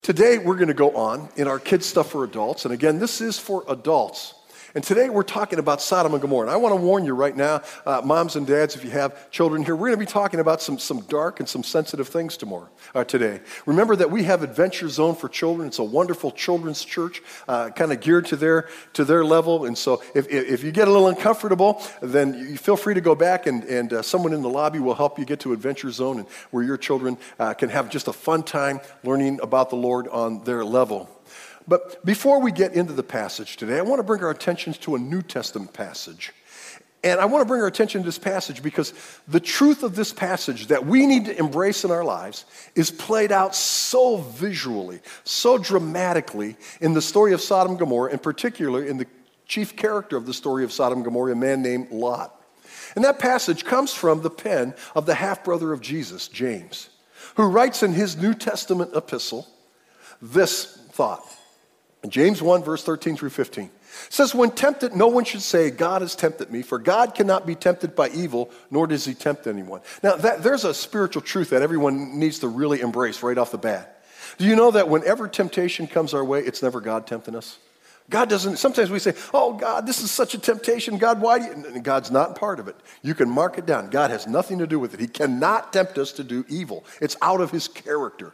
Today, we're going to go on in our Kids Stuff for Adults. And again, this is for adults. And today, we're talking about Sodom and Gomorrah. And I want to warn you right now, moms and dads, if you have children here, we're going to be talking about some dark and some sensitive things today. Remember that we have Adventure Zone for Children. It's a wonderful children's church, kind of geared to their level. And so if you get a little uncomfortable, then you feel free to go back and someone in the lobby will help you get to Adventure Zone, and where your children can have just a fun time learning about the Lord on their level. But before we get into the passage today, I want to bring our attention to a New Testament passage. And I want to bring our attention to this passage because the truth of this passage that we need to embrace in our lives is played out so visually, so dramatically in the story of Sodom and Gomorrah, and particularly in the chief character of the story of Sodom and Gomorrah, a man named Lot. And that passage comes from the pen of the half-brother of Jesus, James, who writes in his New Testament epistle this thought. James 1, verse 13 through 15. Says, when tempted, no one should say, God has tempted me, for God cannot be tempted by evil, nor does he tempt anyone. Now, there's a spiritual truth that everyone needs to really embrace right off the bat. Do you know that whenever temptation comes our way, it's never God tempting us? God doesn't, sometimes we say, oh, God, this is such a temptation. God, why do you? And God's not part of it. You can mark it down. God has nothing to do with it. He cannot tempt us to do evil. It's out of his character.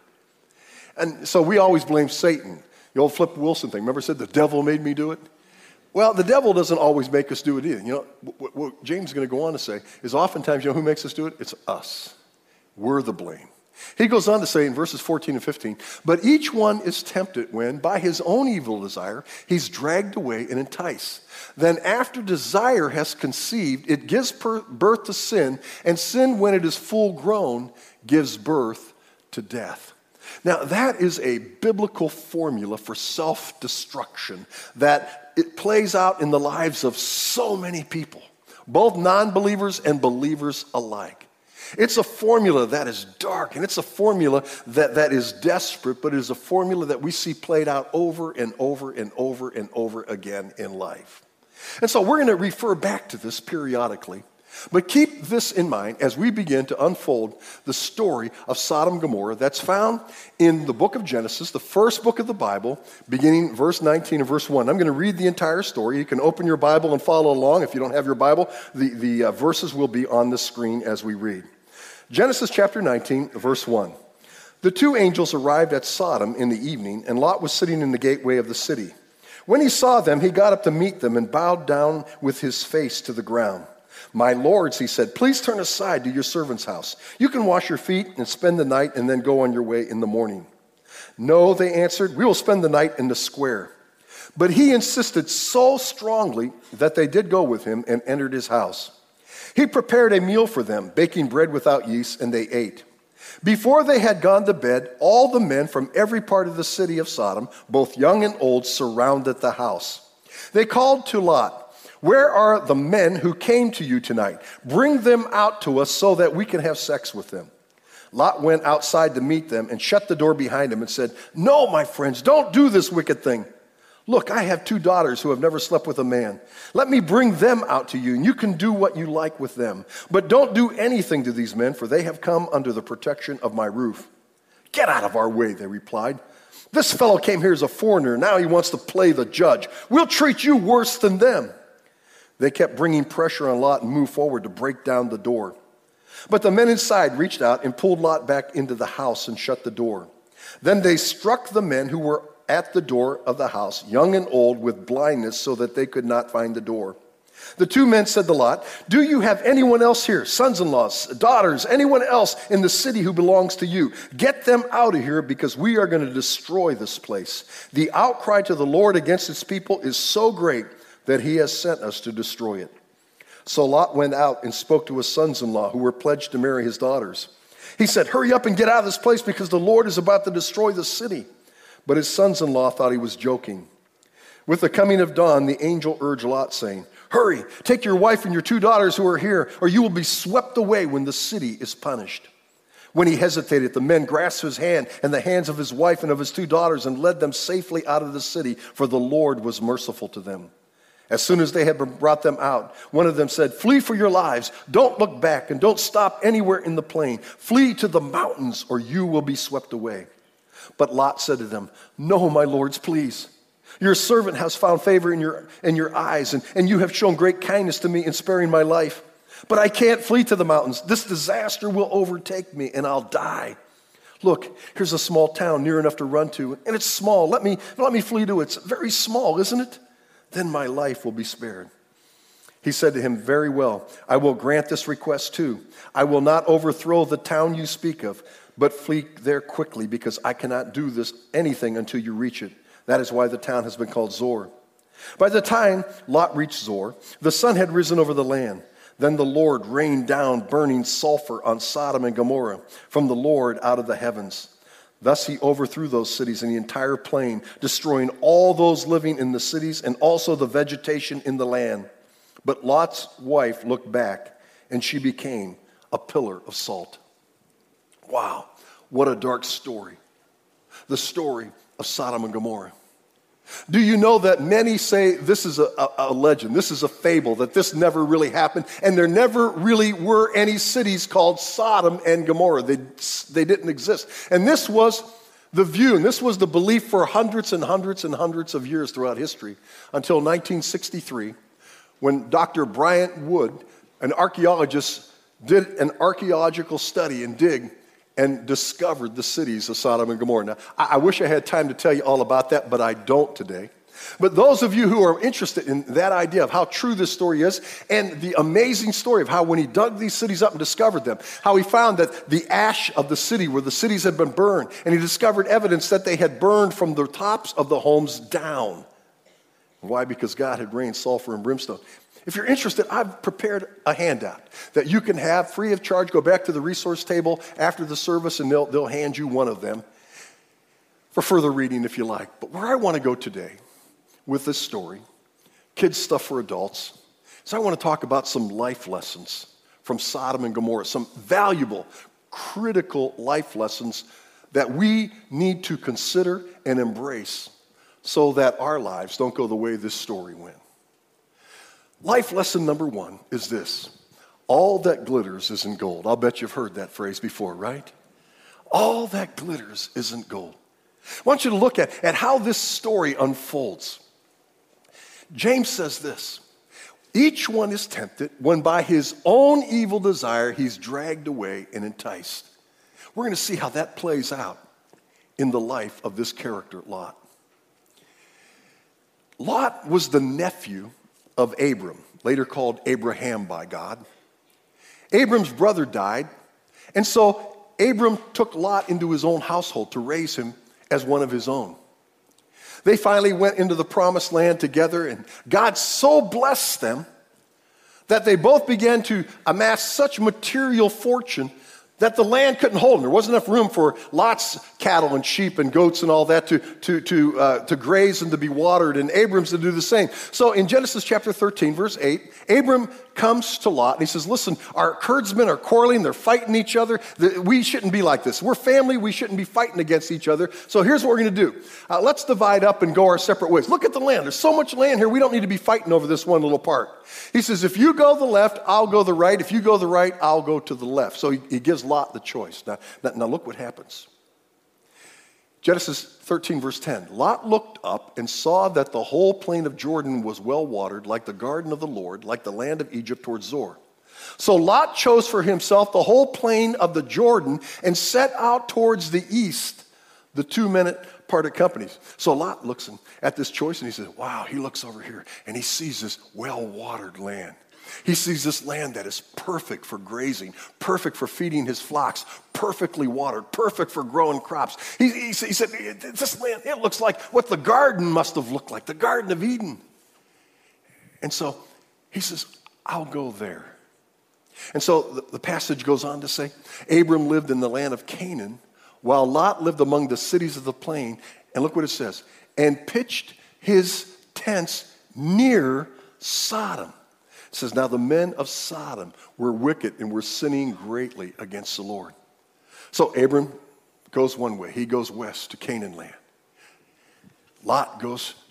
And so we always blame Satan. The old Flip Wilson thing. Remember, said the devil made me do it? Well, the devil doesn't always make us do it either. You know, what James is going to go on to say is oftentimes, you know who makes us do it? It's us. We're the blame. He goes on to say in verses 14 and 15, but each one is tempted when, by his own evil desire, he's dragged away and enticed. Then after desire has conceived, it gives birth to sin, and sin, when it is full grown, gives birth to death. Now, that is a biblical formula for self-destruction that it plays out in the lives of so many people, both non-believers and believers alike. It's a formula that is dark, and it's a formula that is desperate, but it is a formula that we see played out over and over and over and over again in life. And so we're going to refer back to this periodically. But keep this in mind as we begin to unfold the story of Sodom and Gomorrah that's found in the book of Genesis, the first book of the Bible, beginning verse 19 and verse 1. I'm going to read the entire story. You can open your Bible and follow along. If you don't have your Bible, the verses will be on the screen as we read. Genesis chapter 19, verse 1. The two angels arrived at Sodom in the evening, and Lot was sitting in the gateway of the city. When he saw them, he got up to meet them and bowed down with his face to the ground. My lords, he said, please turn aside to your servant's house. You can wash your feet and spend the night and then go on your way in the morning. No, they answered, we will spend the night in the square. But he insisted so strongly that they did go with him and entered his house. He prepared a meal for them, baking bread without yeast, and they ate. Before they had gone to bed, all the men from every part of the city of Sodom, both young and old, surrounded the house. They called to Lot, where are the men who came to you tonight? Bring them out to us so that we can have sex with them. Lot went outside to meet them and shut the door behind him and said, no, my friends, don't do this wicked thing. Look, I have 2 daughters who have never slept with a man. Let me bring them out to you, and you can do what you like with them. But don't do anything to these men, for they have come under the protection of my roof. Get out of our way, they replied. This fellow came here as a foreigner. Now he wants to play the judge. We'll treat you worse than them. They kept bringing pressure on Lot and moved forward to break down the door. But the men inside reached out and pulled Lot back into the house and shut the door. Then they struck the men who were at the door of the house, young and old, with blindness so that they could not find the door. The 2 men said to Lot, do you have anyone else here, sons-in-laws, daughters, anyone else in the city who belongs to you? Get them out of here because we are going to destroy this place. The outcry to the Lord against his people is so great that he has sent us to destroy it. So Lot went out and spoke to his sons-in-law who were pledged to marry his daughters. He said, hurry up and get out of this place because the Lord is about to destroy the city. But his sons-in-law thought he was joking. With the coming of dawn, the angel urged Lot, saying, hurry, take your wife and your 2 daughters who are here, or you will be swept away when the city is punished. When he hesitated, the men grasped his hand and the hands of his wife and of his 2 daughters and led them safely out of the city, for the Lord was merciful to them. As soon as they had brought them out, one of them said, flee for your lives. Don't look back and don't stop anywhere in the plain. Flee to the mountains or you will be swept away. But Lot said to them, "No, my lords, please. Your servant has found favor in your eyes, and you have shown great kindness to me in sparing my life. But I can't flee to the mountains. This disaster will overtake me, and I'll die. Look, here's a small town near enough to run to, and it's small. Let me flee to it. It's very small, isn't it? Then my life will be spared." He said to him, "Very well, I will grant this request too. I will not overthrow the town you speak of, but flee there quickly, because I cannot do anything until you reach it. That is why the town has been called Zor." By the time Lot reached Zor, the sun had risen over the land. Then the Lord rained down burning sulfur on Sodom and Gomorrah from the Lord out of the heavens. Thus he overthrew those cities and the entire plain, destroying all those living in the cities and also the vegetation in the land. But Lot's wife looked back, and she became a pillar of salt. Wow, what a dark story. The story of Sodom and Gomorrah. Do you know that many say this is a legend, this is a fable, that this never really happened, and there never really were any cities called Sodom and Gomorrah. They didn't exist. And this was the view, and this was the belief for hundreds and hundreds and hundreds of years throughout history, until 1963, when Dr. Bryant Wood, an archaeologist, did an archaeological study and dig and discovered the cities of Sodom and Gomorrah. Now, I wish I had time to tell you all about that, but I don't today. But those of you who are interested in that idea of how true this story is, and the amazing story of how when he dug these cities up and discovered them, how he found that the ash of the city where the cities had been burned, and he discovered evidence that they had burned from the tops of the homes down. Why? Because God had rained sulfur and brimstone. If you're interested, I've prepared a handout that you can have free of charge. Go back to the resource table after the service, and they'll hand you one of them for further reading if you like. But where I want to go today with this story, kids stuff for adults, is I want to talk about some life lessons from Sodom and Gomorrah, some valuable, critical life lessons that we need to consider and embrace so that our lives don't go the way this story went. Life lesson number one is this: all that glitters isn't gold. I'll bet you've heard that phrase before, right? All that glitters isn't gold. I want you to look at how this story unfolds. James says this: each one is tempted when by his own evil desire he's dragged away and enticed. We're going to see how that plays out in the life of this character, Lot. Lot was the nephew of Abram, later called Abraham by God. Abram's brother died, and so Abram took Lot into his own household to raise him as one of his own. They finally went into the promised land together, and God so blessed them that they both began to amass such material fortune that the land couldn't hold them. There wasn't enough room for Lot's cattle and sheep and goats and all that to graze and to be watered, and Abram's to do the same. So in Genesis chapter 13, verse 8, Abram comes to Lot and he says, "Listen, our herdsmen are quarreling, they're fighting each other. We shouldn't be like this. We're family, we shouldn't be fighting against each other. So here's what we're going to do. Let's divide up and go our separate ways. Look at the land. There's so much land here, we don't need to be fighting over this one little part." He says, "If you go the left, I'll go the right. If you go the right, I'll go to the left." So he gives Lot the choice. Now look what happens. Genesis 13, verse 10. Lot looked up and saw that the whole plain of Jordan was well watered, like the garden of the Lord, like the land of Egypt towards Zor. So Lot chose for himself the whole plain of the Jordan and set out towards the east. The 2 men parted companies. So Lot looks at this choice and he says, wow, he looks over here and he sees this well-watered land. He sees this land that is perfect for grazing, perfect for feeding his flocks, perfectly watered, perfect for growing crops. He said, this land, it looks like what the garden must have looked like, the Garden of Eden. And so he says, I'll go there. And so the passage goes on to say, Abram lived in the land of Canaan, while Lot lived among the cities of the plain. And look what it says, and pitched his tents near Sodom. It says, now the men of Sodom were wicked and were sinning greatly against the Lord. So Abram goes one way. He goes west to Canaan land. Lot goes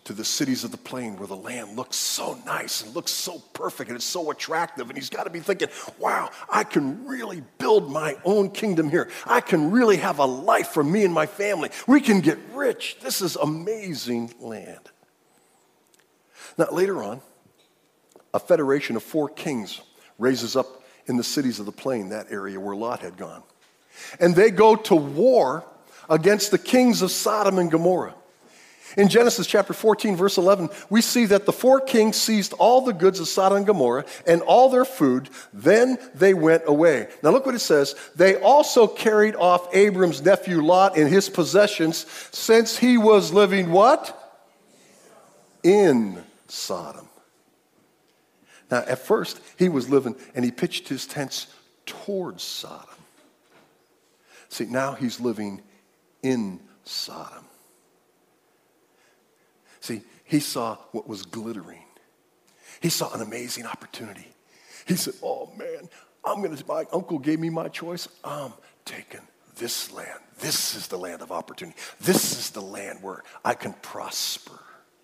to the cities of the plain where the land looks so nice and looks so perfect and it's so attractive. And he's got to be thinking, wow, I can really build my own kingdom here. I can really have a life for me and my family. We can get rich. This is amazing land. Now, later on, a federation of 4 kings raises up in the cities of the plain, that area where Lot had gone. And they go to war against the kings of Sodom and Gomorrah. In Genesis chapter 14, verse 11, we see that the 4 kings seized all the goods of Sodom and Gomorrah and all their food. Then they went away. Now look what it says. They also carried off Abram's nephew Lot and his possessions, since he was living what? In Sodom. Now at first, he was living and he pitched his tents towards Sodom. See, now he's living in Sodom. See, he saw what was glittering. He saw an amazing opportunity. He said, oh man, my uncle gave me my choice. I'm taking this land. This is the land of opportunity. This is the land where I can prosper.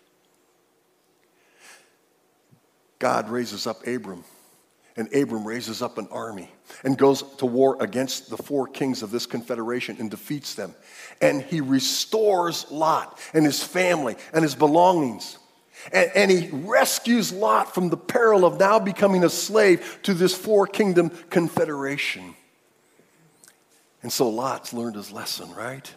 God raises up Abram, and Abram raises up an army and goes to war against the 4 kings of this confederation and defeats them. And he restores Lot and his family and his belongings. And he rescues Lot from the peril of now becoming a slave to this 4-kingdom confederation. And so Lot's learned his lesson, right?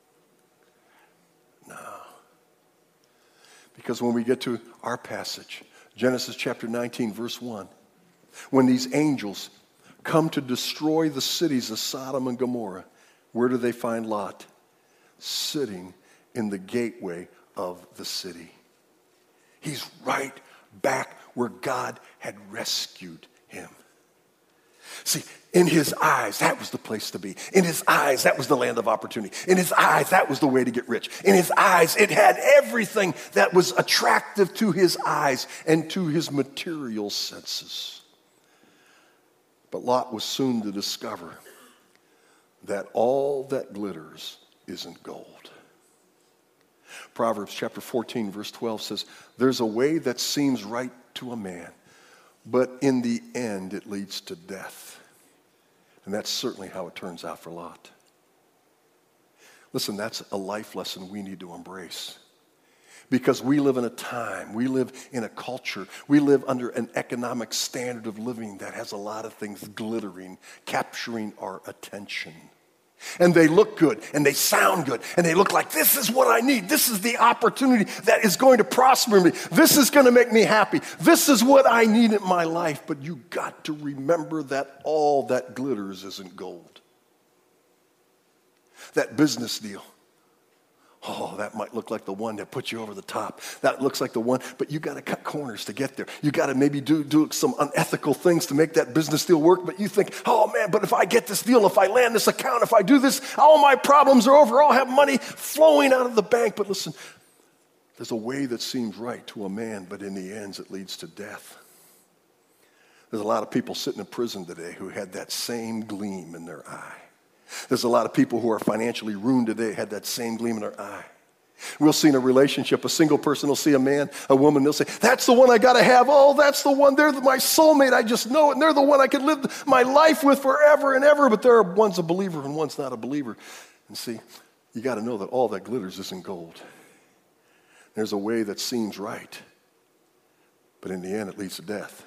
No. Because when we get to our passage, Genesis chapter 19, verse 1, when these angels come to destroy the cities of Sodom and Gomorrah, where do they find Lot? Sitting in the gateway of the city. He's right back where God had rescued him. See, in his eyes, that was the place to be. In his eyes, that was the land of opportunity. In his eyes, that was the way to get rich. In his eyes, it had everything that was attractive to his eyes and to his material senses. But Lot was soon to discover that all that glitters isn't gold. Proverbs chapter 14, verse 12 says, there's a way that seems right to a man, but in the end it leads to death. And that's certainly how it turns out for Lot. Listen, that's a life lesson we need to embrace. Because we live in a time, we live in a culture, we live under an economic standard of living that has a lot of things glittering, capturing our attention. And they look good, and they sound good, and they look like, this is what I need. This is the opportunity that is going to prosper me. This is going to make me happy. This is what I need in my life. But you got to remember that all that glitters isn't gold. That business deal. Oh, that might look like the one that puts you over the top. That looks like the one, but you got to cut corners to get there. You got to maybe do some unethical things to make that business deal work, but you think, oh man, but if I get this deal, if I land this account, if I do this, all my problems are over. I'll have money flowing out of the bank. But listen, there's a way that seems right to a man, but in the end, it leads to death. There's a lot of people sitting in prison today who had that same gleam in their eye. There's a lot of people who are financially ruined today had that same gleam in their eye. We'll see in a relationship, a single person will see a man, a woman, they'll say, that's the one I got to have. Oh, that's the one. They're my soulmate. I just know it. And they're the one I could live my life with forever and ever. But there are one's a believer and one's not a believer. And see, you got to know that all that glitters isn't gold. There's a way that seems right, but in the end, it leads to death.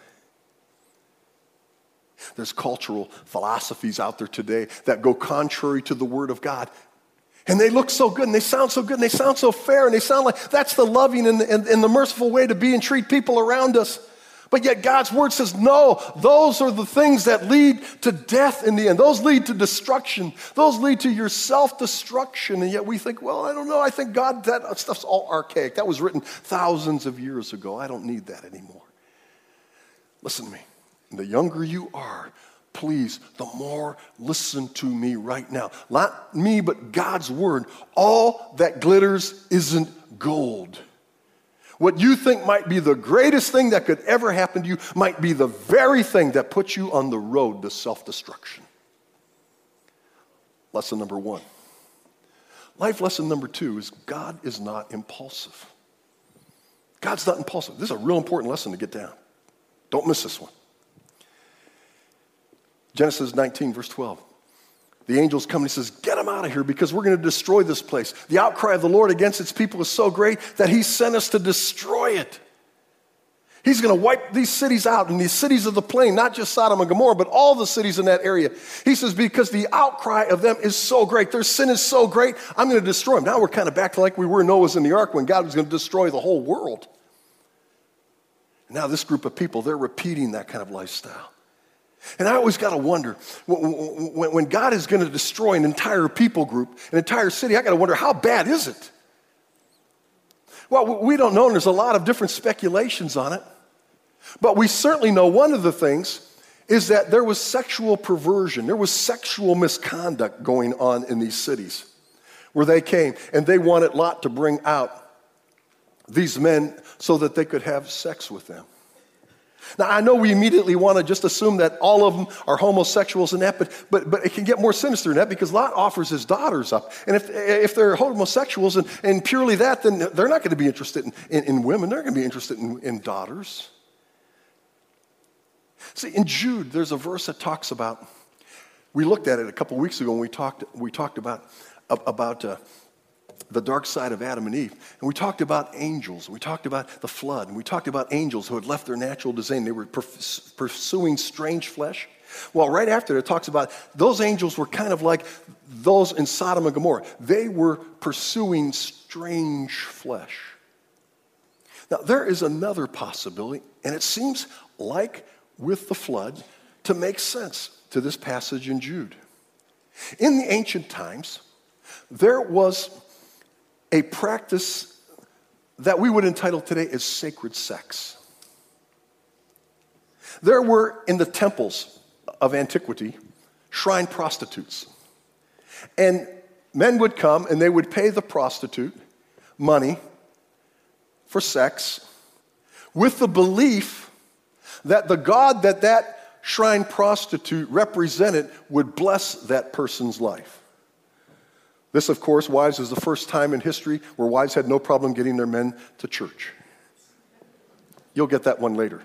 There's cultural philosophies out there today that go contrary to the Word of God. And they look so good, and they sound so good, and they sound so fair, and they sound like that's the loving and the merciful way to be and treat people around us. But yet God's Word says, no, those are the things that lead to death in the end. Those lead to destruction. Those lead to your self-destruction. And yet we think, well, I don't know. I think God, that stuff's all archaic. That was written thousands of years ago. I don't need that anymore. Listen to me. The younger you are, please, the more listen to me right now. Not me, but God's Word. All that glitters isn't gold. What you think might be the greatest thing that could ever happen to you might be the very thing that puts you on the road to self-destruction. Lesson number 1. Life lesson number 2 is God is not impulsive. God's not impulsive. This is a real important lesson to get down. Don't miss this one. Genesis 19, verse 12. The angels come and he says, get them out of here because we're going to destroy this place. The outcry of the Lord against its people is so great that he sent us to destroy it. He's going to wipe these cities out, and these cities of the plain, not just Sodom and Gomorrah, but all the cities in that area. He says, because the outcry of them is so great, their sin is so great, I'm going to destroy them. Now we're kind of back to like we were Noah's in the ark when God was going to destroy the whole world. And now this group of people, they're repeating that kind of lifestyle. And I always got to wonder, when God is going to destroy an entire people group, an entire city, I got to wonder, how bad is it? Well, we don't know, and there's a lot of different speculations on it. But we certainly know one of the things is that there was sexual perversion. There was sexual misconduct going on in these cities where they came, and they wanted Lot to bring out these men so that they could have sex with them. Now, I know we immediately want to just assume that all of them are homosexuals and that, but it can get more sinister than that because Lot offers his daughters up. And if they're homosexuals and purely that, then they're not going to be interested in women. They're going to be interested in daughters. See, in Jude, there's a verse that talks about, we looked at it a couple weeks ago when we talked about the dark side of Adam and Eve. And we talked about angels. We talked about the flood. And we talked about angels who had left their natural design. They were pursuing strange flesh. Well, right after it talks about those angels were kind of like those in Sodom and Gomorrah. They were pursuing strange flesh. Now, there is another possibility, and it seems like with the flood to make sense to this passage in Jude. In the ancient times, there was a practice that we would entitle today as sacred sex. There were, in the temples of antiquity, shrine prostitutes. And men would come and they would pay the prostitute money for sex with the belief that the God that shrine prostitute represented would bless that person's life. This, of course, wives, is the first time in history where wives had no problem getting their men to church. You'll get that one later.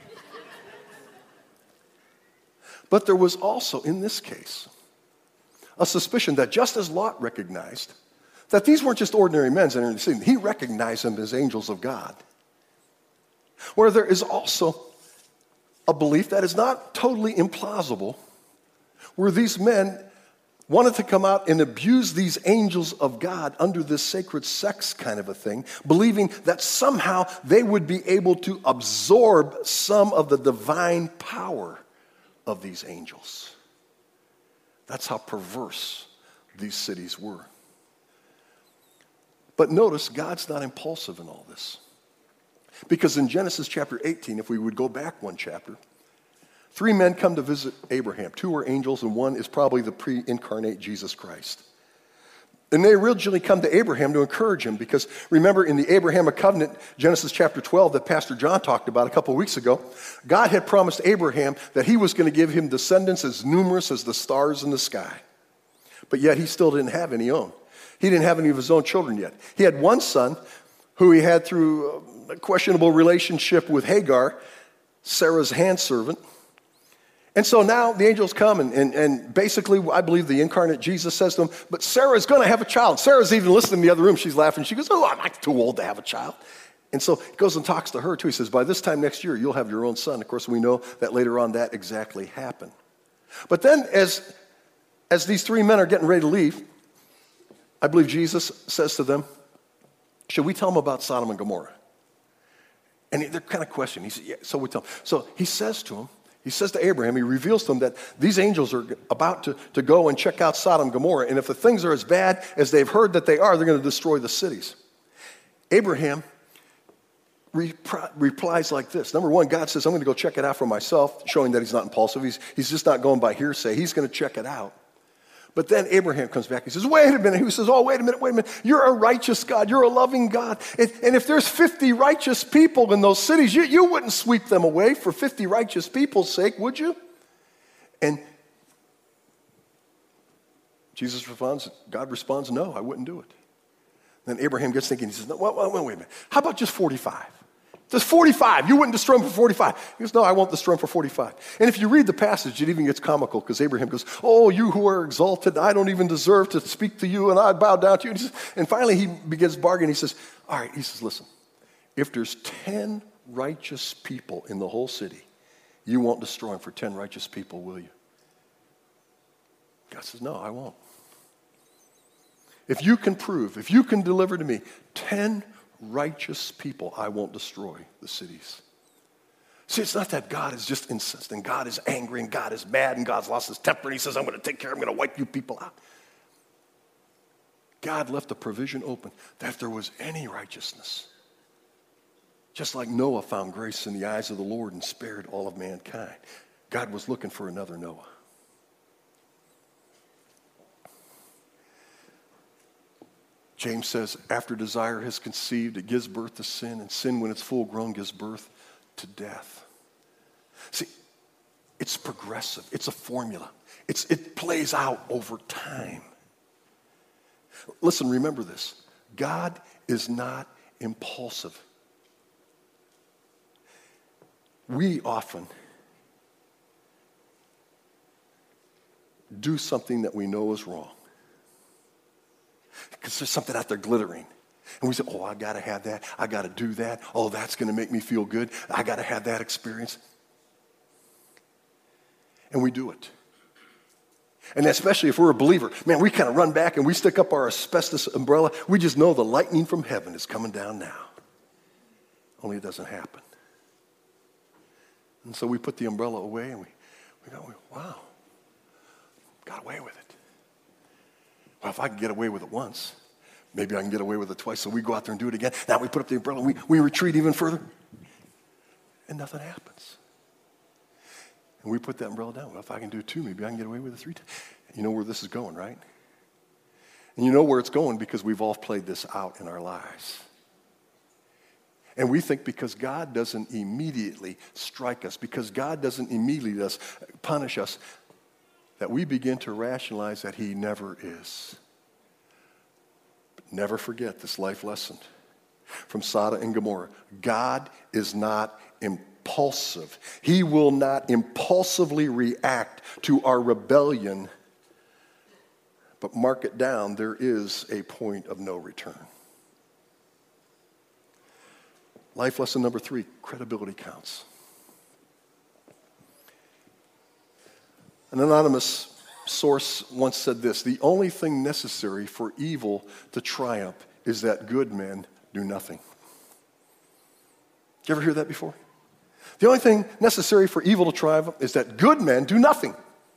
But there was also, in this case, a suspicion that just as Lot recognized that these weren't just ordinary men entering the city, he recognized them as angels of God. Where there is also a belief that is not totally implausible, where these men wanted to come out and abuse these angels of God under this sacred sex kind of a thing, believing that somehow they would be able to absorb some of the divine power of these angels. That's how perverse these cities were. But notice, God's not impulsive in all this. Because in Genesis chapter 18, if we would go back one chapter, 3 men come to visit Abraham. 2 are angels, and 1 is probably the pre-incarnate Jesus Christ. And they originally come to Abraham to encourage him because remember in the Abrahamic covenant, Genesis chapter 12 that Pastor John talked about a couple weeks ago, God had promised Abraham that he was going to give him descendants as numerous as the stars in the sky. But yet he still didn't have any own. He didn't have any of his own children yet. He had one son who he had through a questionable relationship with Hagar, Sarah's handservant. And so now the angels come and basically, I believe the incarnate Jesus says to them, but Sarah's going to have a child. Sarah's even listening in the other room. She's laughing. She goes, oh, I'm not too old to have a child. And so he goes and talks to her too. He says, by this time next year, you'll have your own son. Of course, we know that later on that exactly happened. But then as these 3 men are getting ready to leave, I believe Jesus says to them, should we tell them about Sodom and Gomorrah? And they're kind of questioning. He said, yeah, so we tell them. So he says to him, he says to Abraham, he reveals to him that these angels are about to go and check out Sodom and Gomorrah. And if the things are as bad as they've heard that they are, they're going to destroy the cities. Abraham replies like this. Number 1, God says, I'm going to go check it out for myself, showing that he's not impulsive. He's just not going by hearsay. He's going to check it out. But then Abraham comes back. He says, wait a minute. He says, oh, wait a minute. You're a righteous God. You're a loving God. And if there's 50 righteous people in those cities, you wouldn't sweep them away for 50 righteous people's sake, would you? And God responds, no, I wouldn't do it. Then Abraham gets thinking. He says, no, wait a minute. How about just 45? Just 45. You wouldn't destroy them for 45. He goes, no, I won't destroy them for 45. And if you read the passage, it even gets comical because Abraham goes, oh, you who are exalted, I don't even deserve to speak to you, and I bow down to you. And finally he begins bargaining. He says, all right, he says, listen, if there's 10 righteous people in the whole city, you won't destroy them for 10 righteous people, will you? God says, no, I won't. If you can prove, if you can deliver to me 10 righteous people, I won't destroy the cities. See, it's not that God is just incensed and God is angry and God is mad and God's lost his temper and he says, I'm going to take care, I'm going to wipe you people out. God left the provision open that if there was any righteousness, just like Noah found grace in the eyes of the Lord and spared all of mankind, God was looking for another Noah. James says, after desire has conceived, it gives birth to sin, and sin, when it's full grown, gives birth to death. See, it's progressive. It's a formula. It plays out over time. Listen, remember this. God is not impulsive. We often do something that we know is wrong, because there's something out there glittering. And we say, oh, I got to have that. I got to do that. Oh, that's going to make me feel good. I got to have that experience. And we do it. And especially if we're a believer, man, we kind of run back and we stick up our asbestos umbrella. We just know the lightning from heaven is coming down now. Only it doesn't happen. And so we put the umbrella away and we go, wow, got away with it. Well, if I can get away with it once, maybe I can get away with it twice. So we go out there and do it again. Now we put up the umbrella and we retreat even further. And nothing happens. And we put that umbrella down. Well, if I can do it two, maybe I can get away with it 3 times. You know where this is going, right? And you know where it's going because we've all played this out in our lives. And we think because God doesn't immediately strike us, because God doesn't immediately punish us, that we begin to rationalize that he never is. But never forget this life lesson from Sodom and Gomorrah. God is not impulsive. He will not impulsively react to our rebellion. But mark it down, there is a point of no return. Life lesson number 3, credibility counts. An anonymous source once said this: the only thing necessary for evil to triumph is that good men do nothing. Did you ever hear that before? The only thing necessary for evil to triumph is that good men do nothing.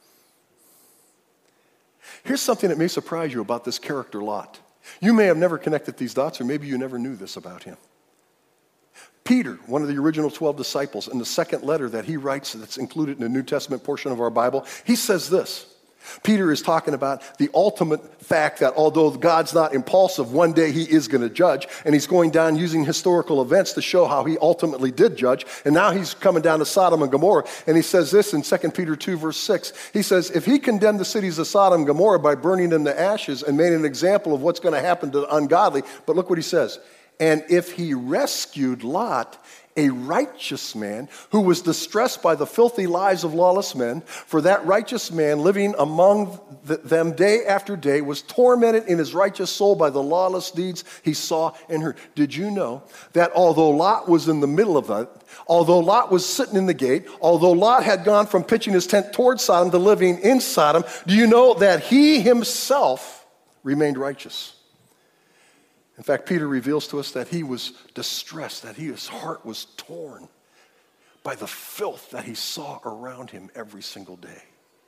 Here's something that may surprise you about this character Lot. You may have never connected these dots, or maybe you never knew this about him. Peter, one of the original 12 disciples, in the second letter that he writes that's included in the New Testament portion of our Bible, he says this. Peter is talking about the ultimate fact that although God's not impulsive, one day he is going to judge, and he's going down using historical events to show how he ultimately did judge, and now he's coming down to Sodom and Gomorrah, and he says this in 2 Peter 2, verse 6. He says, if he condemned the cities of Sodom and Gomorrah by burning them to ashes and made an example of what's going to happen to the ungodly, but look what he says, and if he rescued Lot, a righteous man who was distressed by the filthy lives of lawless men, for that righteous man living among them day after day was tormented in his righteous soul by the lawless deeds he saw and heard. Did you know that although Lot was in the middle of it, although Lot was sitting in the gate, although Lot had gone from pitching his tent toward Sodom to living in Sodom, do you know that he himself remained righteous? In fact, Peter reveals to us that he was distressed, that his heart was torn by the filth that he saw around him every single day.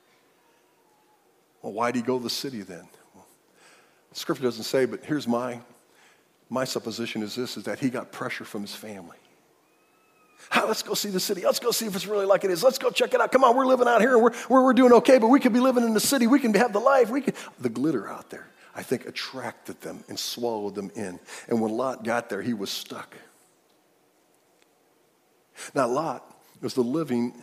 Well, why did he go to the city then? Well, the scripture doesn't say, but here's my supposition is this, is that he got pressure from his family. Let's go see the city. Let's go see if it's really like it is. Let's go check it out. Come on, we're living out here and we're doing okay, but we could be living in the city. We can have the life. The glitter out there, I think, attracted them and swallowed them in. And when Lot got there, he was stuck. Now, Lot was the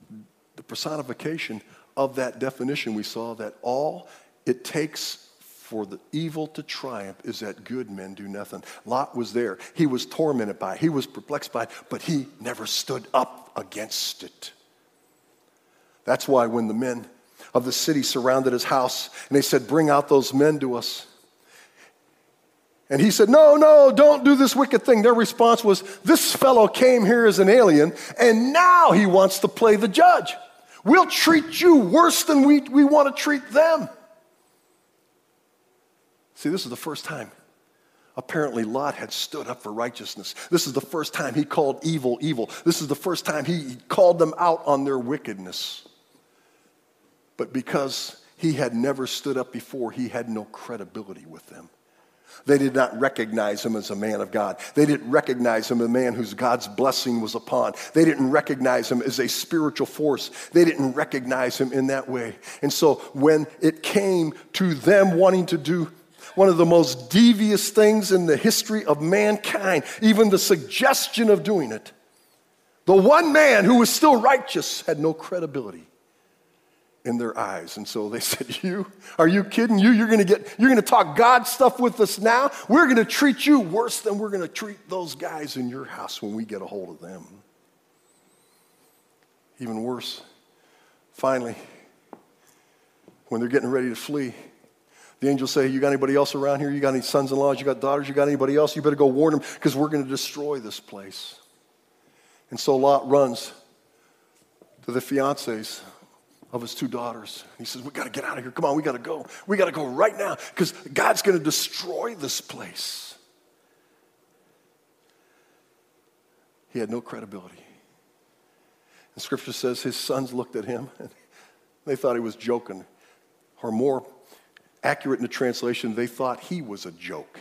personification of that definition we saw, that all it takes for the evil to triumph is that good men do nothing. Lot was there. He was tormented by it. He was perplexed by it, but he never stood up against it. That's why when the men of the city surrounded his house and they said, bring out those men to us. And he said, no, don't do this wicked thing. Their response was, this fellow came here as an alien and now he wants to play the judge. We'll treat you worse than we want to treat them. See, this is the first time apparently Lot had stood up for righteousness. This is the first time he called evil evil. This is the first time he called them out on their wickedness. But because he had never stood up before, he had no credibility with them. They did not recognize him as a man of God. They didn't recognize him as a man whose God's blessing was upon. They didn't recognize him as a spiritual force. They didn't recognize him in that way. And so when it came to them wanting to do one of the most devious things in the history of mankind, even the suggestion of doing it, the one man who was still righteous had no credibility in their eyes. And so they said, are you kidding? You're going to talk God stuff with us now? We're going to treat you worse than we're going to treat those guys in your house when we get a hold of them. Even worse, finally, when they're getting ready to flee, the angels say, you got anybody else around here? You got any sons-in-laws? You got daughters? You got anybody else? You better go warn them because we're going to destroy this place. And so Lot runs to the fiancés of his two daughters. He says, we got to get out of here. Come on, we got to go. We got to go right now because God's going to destroy this place. He had no credibility. And Scripture says his sons looked at him and they thought he was joking. Or more accurate in the translation, they thought he was a joke.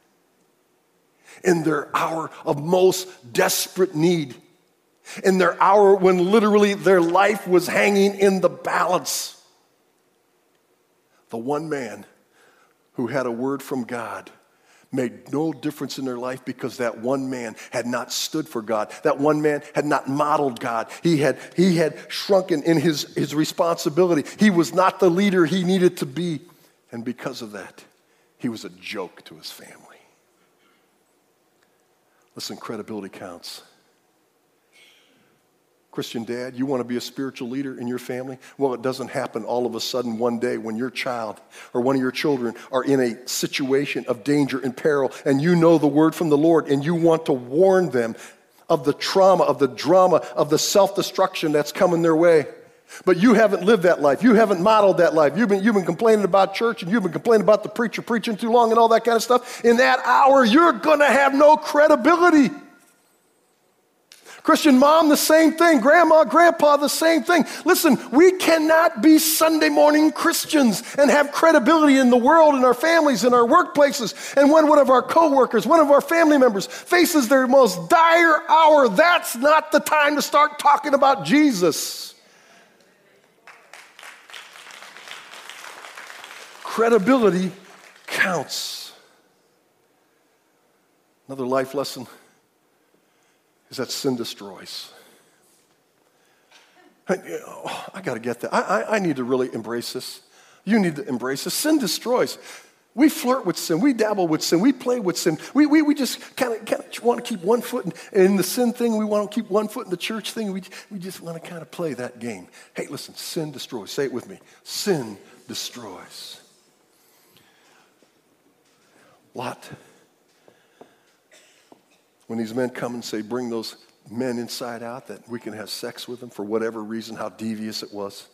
In their hour of most desperate need, in their hour when literally their life was hanging in the balance, the one man who had a word from God made no difference in their life because that one man had not stood for God. That one man had not modeled God. He had shrunken in his responsibility. He was not the leader he needed to be. And because of that, he was a joke to his family. Listen, credibility counts. Christian dad, you want to be a spiritual leader in your family? Well, it doesn't happen all of a sudden one day when your child or one of your children are in a situation of danger and peril and you know the word from the Lord and you want to warn them of the trauma, of the drama, of the self-destruction that's coming their way. But you haven't lived that life. You haven't modeled that life. You've been complaining about church and you've been complaining about the preacher preaching too long and all that kind of stuff. In that hour, you're going to have no credibility. Christian mom, the same thing. Grandma, grandpa, the same thing. Listen, we cannot be Sunday morning Christians and have credibility in the world, in our families, in our workplaces. And when one of our coworkers, one of our family members faces their most dire hour, that's not the time to start talking about Jesus. Credibility counts. Another life lesson is that sin destroys. I got to get that. I need to really embrace this. You need to embrace this. Sin destroys. We flirt with sin. We dabble with sin. We play with sin. We just kind of want to keep one foot in the sin thing. We want to keep one foot in the church thing. We just want to kind of play that game. Hey, listen, sin destroys. Say it with me. Sin destroys. Lot. When these men come and say, bring those men inside out that we can have sex with them for whatever reason, how devious it was.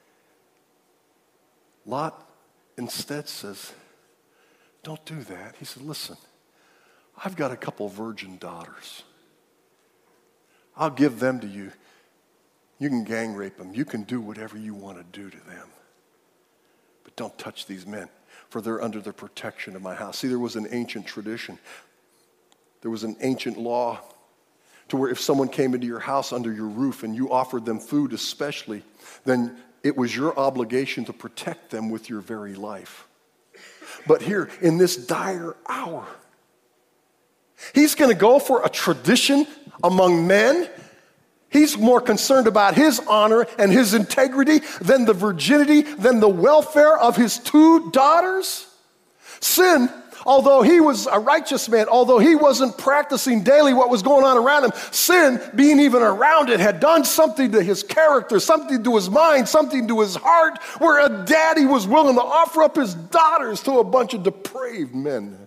Lot instead says, don't do that. He said, listen, I've got a couple virgin daughters. I'll give them to you. You can gang rape them. You can do whatever you want to do to them. But don't touch these men, for they're under the protection of my house. See, there was an ancient tradition. There was an ancient law to where if someone came into your house under your roof and you offered them food especially, then it was your obligation to protect them with your very life. But here, in this dire hour, he's going to go for a tradition among men. He's more concerned about his honor and his integrity than the virginity, than the welfare of his two daughters. Sin, although he was a righteous man, although he wasn't practicing daily what was going on around him, sin, being even around it, had done something to his character, something to his mind, something to his heart, where a daddy was willing to offer up his daughters to a bunch of depraved men.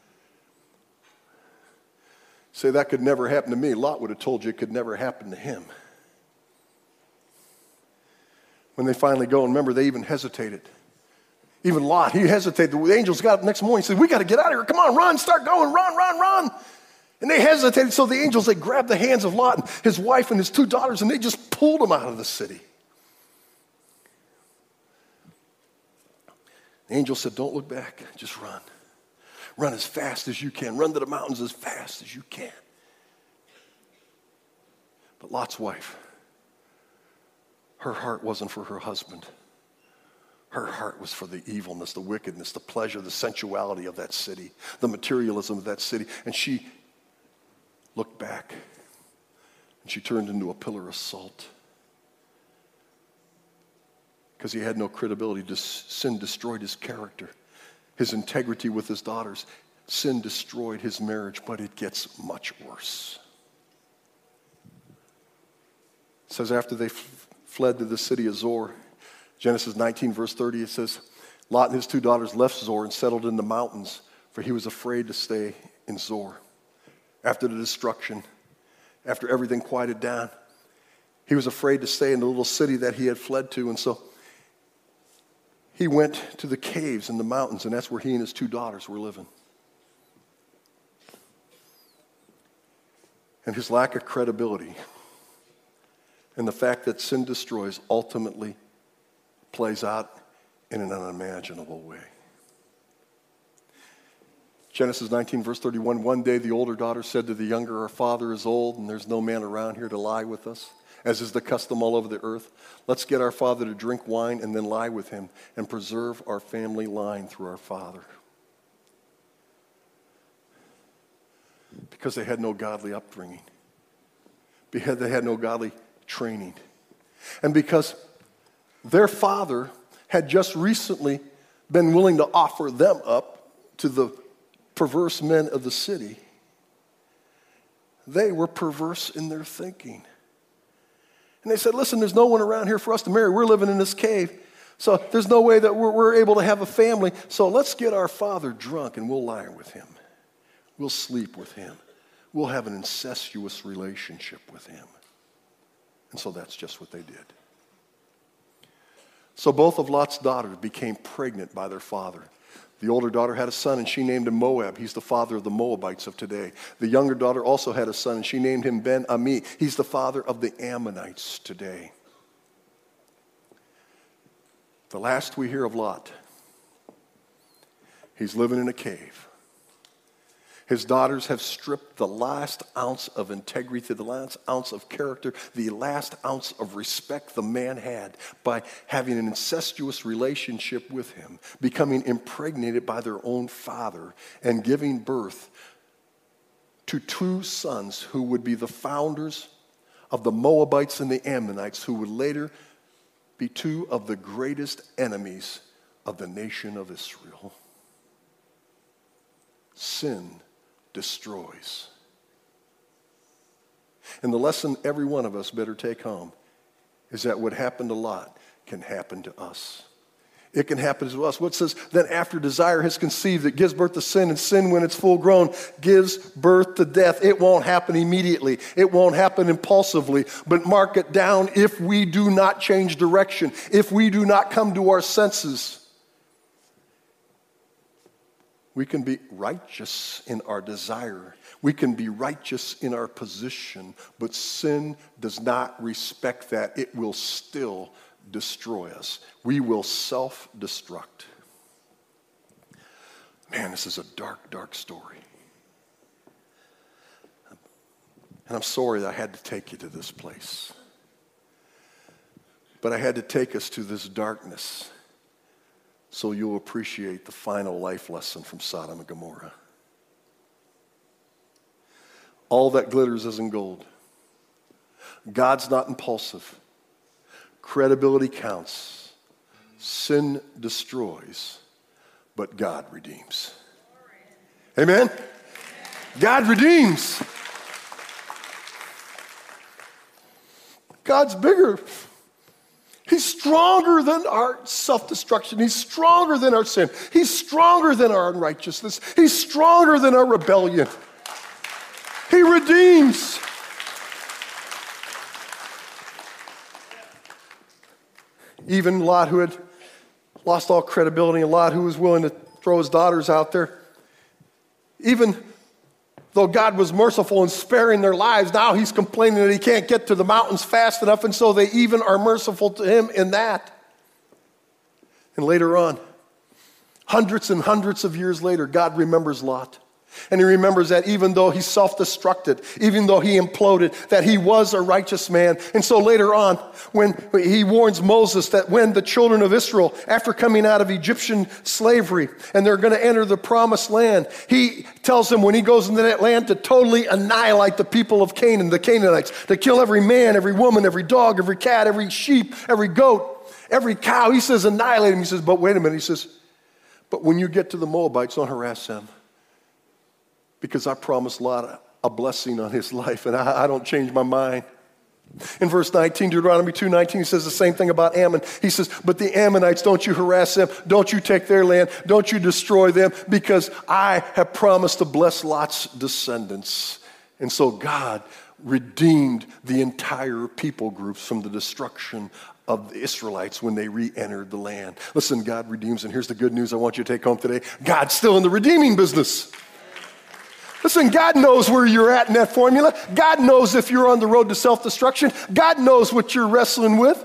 Say, that could never happen to me. Lot would have told you it could never happen to him. When they finally go, and remember, they even hesitated. Even Lot, he hesitated. The angels got up the next morning and said, we got to get out of here. Come on, run, start going, run. And they hesitated. So the angels, they grabbed the hands of Lot and his wife and his 2 daughters, and they just pulled them out of the city. The angel said, don't look back, just run. Run as fast as you can. Run to the mountains as fast as you can. But Lot's wife, her heart wasn't for her husband. Her heart was for the evilness, the wickedness, the pleasure, the sensuality of that city, the materialism of that city. And she looked back, and she turned into a pillar of salt. Because he had no credibility. Sin destroyed his character, his integrity with his daughters. Sin destroyed his marriage, but it gets much worse. It says after they fled to the city of Zoar, Genesis 19, verse 30, it says, Lot and his 2 daughters left Zoar and settled in the mountains, for he was afraid to stay in Zoar. After the destruction, after everything quieted down, he was afraid to stay in the little city that he had fled to, and so he went to the caves in the mountains, and that's where he and his 2 daughters were living. And his lack of credibility and the fact that sin destroys ultimately plays out in an unimaginable way. Genesis 19, verse 31, one day the older daughter said to the younger, our father is old and there's no man around here to lie with us, as is the custom all over the earth. Let's get our father to drink wine and then lie with him and preserve our family line through our father. Because they had no godly upbringing. Because they had no godly training. And because their father had just recently been willing to offer them up to the perverse men of the city, they were perverse in their thinking. And they said, listen, there's no one around here for us to marry. We're living in this cave. So there's no way that we're able to have a family. So let's get our father drunk and we'll lie with him. We'll sleep with him. We'll have an incestuous relationship with him. And so that's just what they did. So both of Lot's daughters became pregnant by their father. The older daughter had a son, and she named him Moab. He's the father of the Moabites of today. The younger daughter also had a son, and she named him Ben-Ami. He's the father of the Ammonites today. The last we hear of Lot, he's living in a cave. His daughters have stripped the last ounce of integrity, the last ounce of character, the last ounce of respect the man had by having an incestuous relationship with him, becoming impregnated by their own father, and giving birth to 2 sons who would be the founders of the Moabites and the Ammonites, who would later be 2 of the greatest enemies of the nation of Israel. Sin destroys. And the lesson every one of us better take home is that what happened to Lot can happen to us. It can happen to us. What says, then after desire has conceived, it gives birth to sin, and sin, when it's full grown, gives birth to death. It won't happen immediately. It won't happen impulsively. But mark it down, if we do not change direction, if we do not come to our senses, we can be righteous in our desire. We can be righteous in our position, but sin does not respect that. It will still destroy us. We will self-destruct. Man, this is a dark, dark story. And I'm sorry that I had to take you to this place. But I had to take us to this darkness so you'll appreciate the final life lesson from Sodom and Gomorrah. All that glitters isn't gold. God's not impulsive. Credibility counts. Sin destroys. but God redeems. Amen? God redeems. God's bigger. He's stronger than our self-destruction. He's stronger than our sin. He's stronger than our unrighteousness. He's stronger than our rebellion. He redeems. Even Lot, who had lost all credibility, and Lot, who was willing to throw his daughters out there, even though God was merciful in sparing their lives, now he's complaining that he can't get to the mountains fast enough, and so they even are merciful to him in that. And later on, hundreds and hundreds of years later, God remembers Lot. And he remembers that even though he self-destructed, even though he imploded, that he was a righteous man. And so later on, when he warns Moses that when the children of Israel, after coming out of Egyptian slavery, and they're going to enter the promised land, he tells them when he goes into that land to totally annihilate the people of Canaan, the Canaanites, to kill every man, every woman, every dog, every cat, every sheep, every goat, every cow. He says annihilate them. He says, but wait a minute. He says, but when you get to the Moabites, don't harass them. Because I promised Lot a blessing on his life, and I don't change my mind. In verse 19, Deuteronomy 2:19, he says the same thing about Ammon. He says, but the Ammonites, don't you harass them. Don't you take their land. Don't you destroy them, because I have promised to bless Lot's descendants. And so God redeemed the entire people groups from the destruction of the Israelites when they re-entered the land. Listen, God redeems, and here's the good news I want you to take home today. God's still in the redeeming business. Listen, God knows where you're at in that formula. God knows if you're on the road to self-destruction. God knows what you're wrestling with.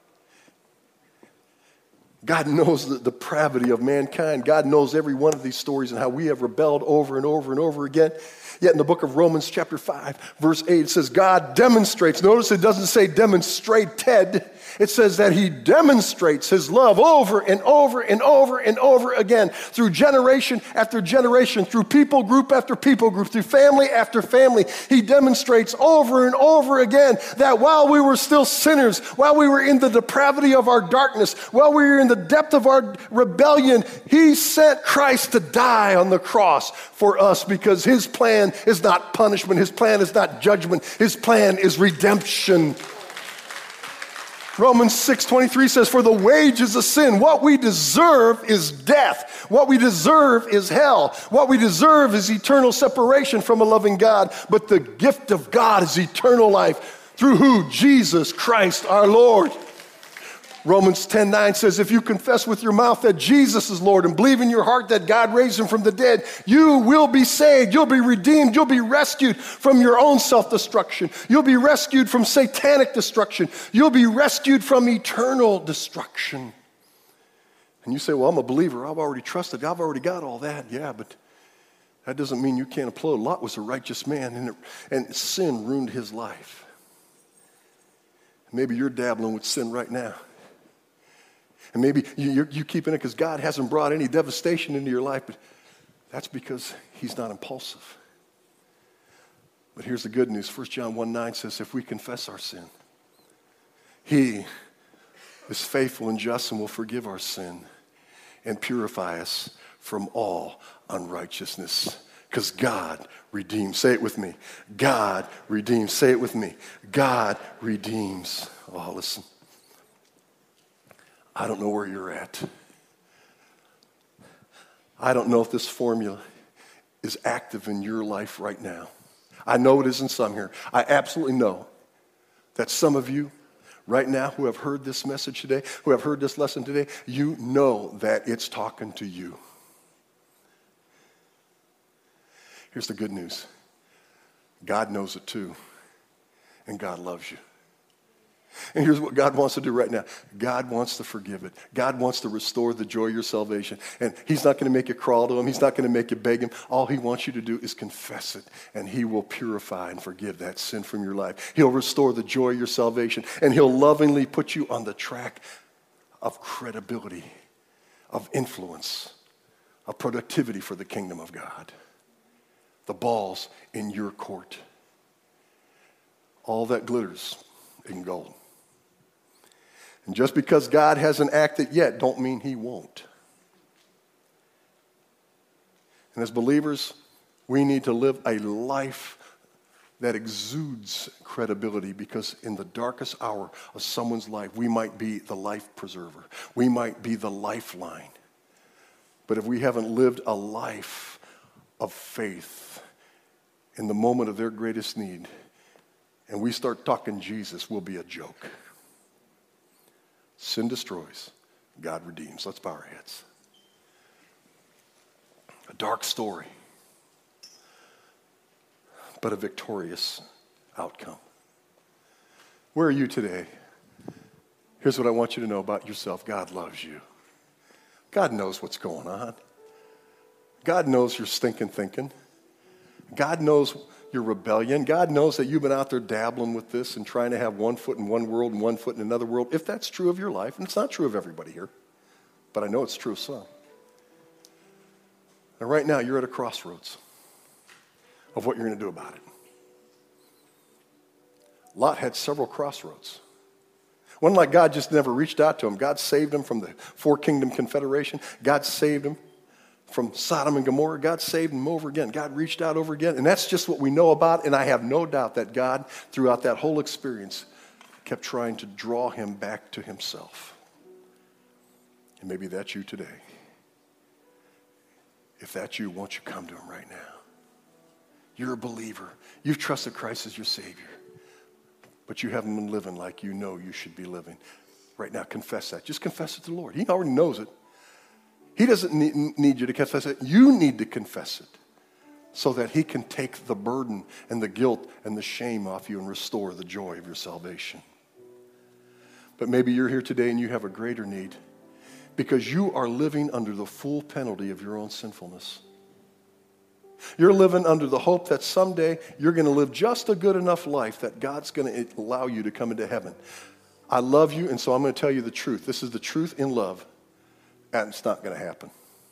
God knows the depravity of mankind. God knows every one of these stories and how we have rebelled over and over and over again. Yet in the book of Romans chapter 5, verse 8, it says God demonstrates. Notice it doesn't say demonstrated. It says that he demonstrates his love over and over and over and over again through generation after generation, through people group after people group, through family after family. He demonstrates over and over again that while we were still sinners, while we were in the depravity of our darkness, while we were in the depth of our rebellion, he sent Christ to die on the cross for us, because his plan is not punishment. His plan is not judgment. His plan is redemption. Romans 6:23 says, for the wages of sin, what we deserve is death. What we deserve is hell. What we deserve is eternal separation from a loving God. But the gift of God is eternal life through who? Jesus Christ our Lord. Romans 10:9 says, if you confess with your mouth that Jesus is Lord and believe in your heart that God raised him from the dead, you will be saved. You'll be redeemed. You'll be rescued from your own self-destruction. You'll be rescued from satanic destruction. You'll be rescued from eternal destruction. And you say, well, I'm a believer. I've already trusted. I've already got all that. Yeah, but that doesn't mean you can't applaud. Lot was a righteous man, and sin ruined his life. Maybe you're dabbling with sin right now. And maybe you're keeping it because God hasn't brought any devastation into your life, but that's because he's not impulsive. But here's the good news. 1 John 1:9 says, if we confess our sin, he is faithful and just and will forgive our sin and purify us from all unrighteousness. Because God redeems. Say it with me. God redeems. Say it with me. God redeems. Oh, listen. I don't know where you're at. I don't know if this formula is active in your life right now. I know it is in some here. I absolutely know that some of you right now who have heard this message today, who have heard this lesson today, you know that it's talking to you. Here's the good news. God knows it too, and God loves you. And here's what God wants to do right now. God wants to forgive it. God wants to restore the joy of your salvation. And he's not going to make you crawl to him. He's not going to make you beg him. All he wants you to do is confess it, and he will purify and forgive that sin from your life. He'll restore the joy of your salvation, and he'll lovingly put you on the track of credibility, of influence, of productivity for the kingdom of God. The ball's in your court. All that glitters in gold. And just because God hasn't acted yet, don't mean he won't. And as believers, we need to live a life that exudes credibility, because in the darkest hour of someone's life, we might be the life preserver. We might be the lifeline. But if we haven't lived a life of faith in the moment of their greatest need, and we start talking Jesus, we'll be a joke. Sin destroys, God redeems. Let's bow our heads. A dark story, but a victorious outcome. Where are you today? Here's what I want you to know about yourself. God loves you. God knows what's going on. God knows your stinking thinking. God knows your rebellion. God knows that you've been out there dabbling with this and trying to have one foot in one world and one foot in another world. If that's true of your life, and it's not true of everybody here, but I know it's true of some. And right now, you're at a crossroads of what you're going to do about it. Lot had several crossroads. One like God just never reached out to him. God saved him from the four-kingdom confederation. God saved him from Sodom and Gomorrah. God saved him over again. God reached out over again. And that's just what we know about. And I have no doubt that God, throughout that whole experience, kept trying to draw him back to himself. And maybe that's you today. If that's you, won't you come to him right now? You're a believer. You've trusted Christ as your Savior. But you haven't been living like you know you should be living. Right now, confess that. Just confess it to the Lord. He already knows it. He doesn't need you to confess it. You need to confess it so that he can take the burden and the guilt and the shame off you and restore the joy of your salvation. But maybe you're here today and you have a greater need because you are living under the full penalty of your own sinfulness. You're living under the hope that someday you're going to live just a good enough life that God's going to allow you to come into heaven. I love you, and so I'm going to tell you the truth. This is the truth in love, and it's not going to happen.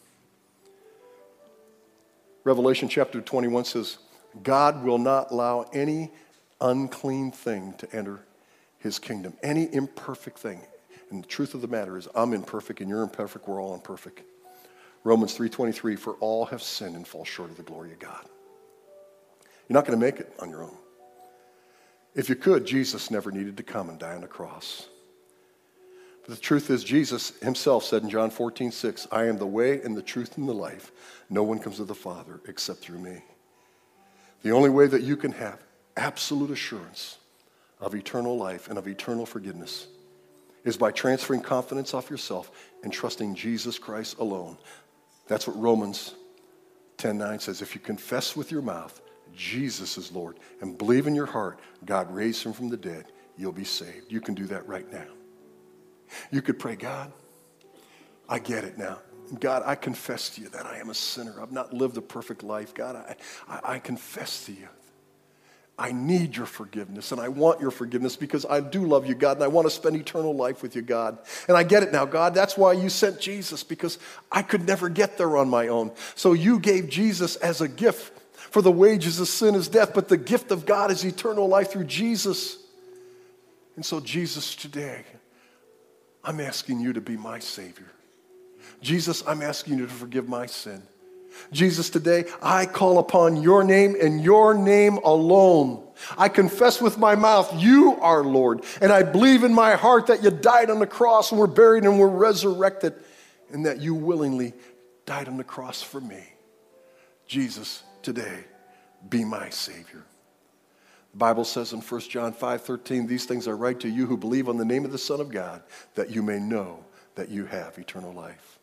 Revelation chapter 21 says, God will not allow any unclean thing to enter his kingdom, any imperfect thing. And the truth of the matter is, I'm imperfect and you're imperfect. We're all imperfect. Romans 3:23, for all have sinned and fall short of the glory of God. You're not going to make it on your own. If you could, Jesus never needed to come and die on the cross. But the truth is, Jesus himself said in John 14:6, I am the way and the truth and the life. No one comes to the Father except through me. The only way that you can have absolute assurance of eternal life and of eternal forgiveness is by transferring confidence off yourself and trusting Jesus Christ alone. That's what Romans 10:9 says. If you confess with your mouth Jesus is Lord and believe in your heart God raised him from the dead, you'll be saved. You can do that right now. You could pray, God, I get it now. God, I confess to you that I am a sinner. I've not lived a perfect life. God, I confess to you. I need your forgiveness, and I want your forgiveness because I do love you, God, and I want to spend eternal life with you, God. And I get it now, God. That's why you sent Jesus, because I could never get there on my own. So you gave Jesus as a gift, for the wages of sin is death, but the gift of God is eternal life through Jesus. And so, Jesus, today, I'm asking you to be my Savior. Jesus, I'm asking you to forgive my sin. Jesus, today, I call upon your name and your name alone. I confess with my mouth, you are Lord. And I believe in my heart that you died on the cross and were buried and were resurrected, and that you willingly died on the cross for me. Jesus, today, be my Savior. The Bible says in 1 John 5:13, these things I write to you who believe on the name of the Son of God, that you may know that you have eternal life.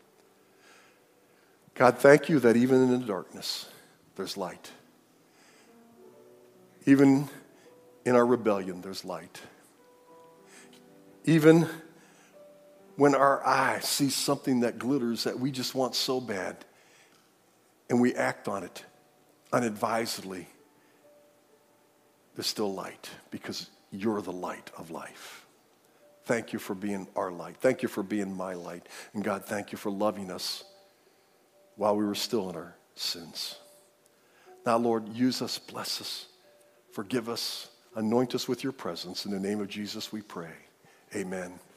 God, thank you that even in the darkness, there's light. Even in our rebellion, there's light. Even when our eye sees something that glitters that we just want so bad, and we act on it unadvisedly, there's still light because you're the light of life. Thank you for being our light. Thank you for being my light. And God, thank you for loving us while we were still in our sins. Now, Lord, use us, bless us, forgive us, anoint us with your presence. In the name of Jesus we pray. Amen.